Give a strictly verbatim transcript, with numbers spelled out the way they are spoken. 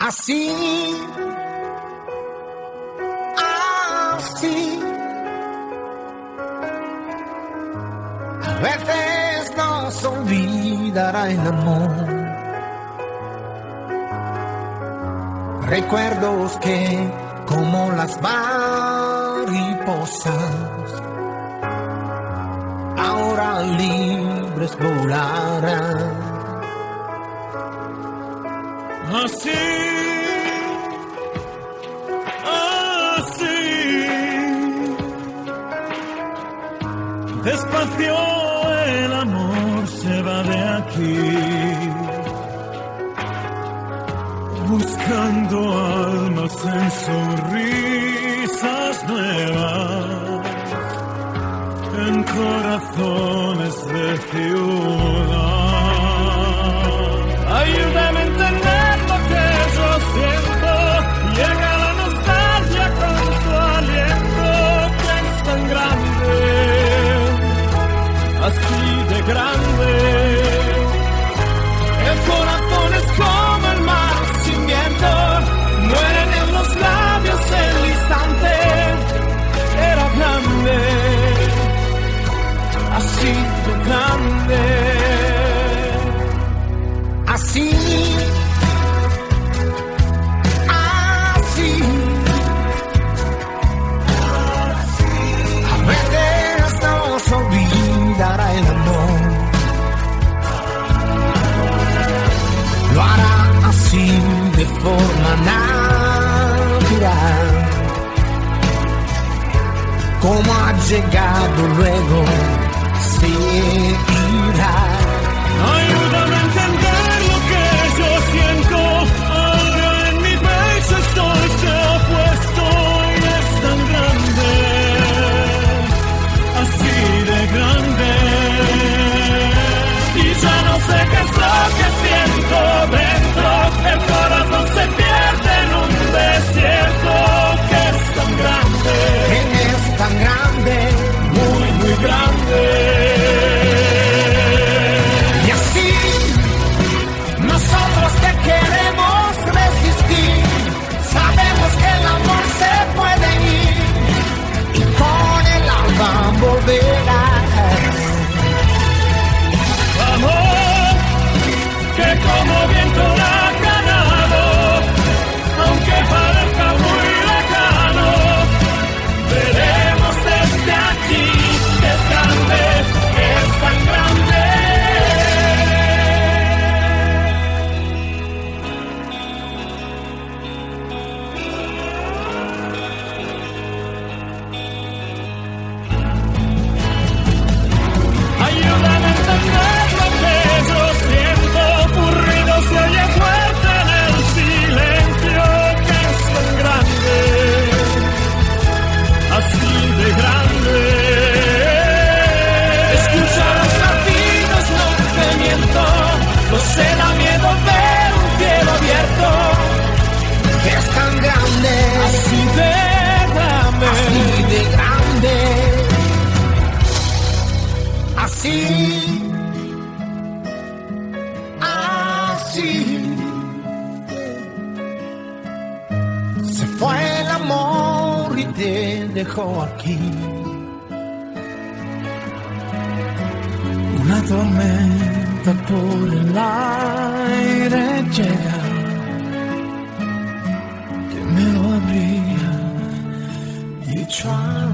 Así, así, a veces nos olvidará el amor. Recuerdos que, como las mariposas, ahora libres volarán. Así, así, despacio el amor se va de aquí, buscando almas en sonrisas nuevas, en corazones de ciudad. Ayúdame a entender lo que yo siento, llega la nostalgia con tu aliento, que es tan grande, así de grande. El corazón es como el mar sin viento, mueren en los labios el instante, era grande, así de grande. Así, así, a veces nos olvidará el amor. Lo hará así de forma natural, como ha llegado luego se irá. Ayúdame a entender lo que yo siento, algo en mi pecho estoy se ha puesto y es tan grande, así de grande. Y ya no sé qué es lo que siento dentro, el corazón se pierde en un desierto, que es tan grande, Que es tan grande, muy, muy grande. nosotros te queremos resistir, sabemos que el amor se puede ir y con el alma volverás. Amor, que como viento la ha ganado, aunque parezca muy lejano, veremos desde aquí que es grande, que es tan grande. Ayúdame a entender lo que yo siento, un ruido se oye fuerte en el silencio, que es tan grande, así de grande. Escucha los latidos, no te miento, no se da miedo ver un cielo abierto, Que es tan grande, así de grande, así de grande, así, así. Se fue el amor y te dejó aquí. Una tormenta por el aire llega, que me lo abría. You try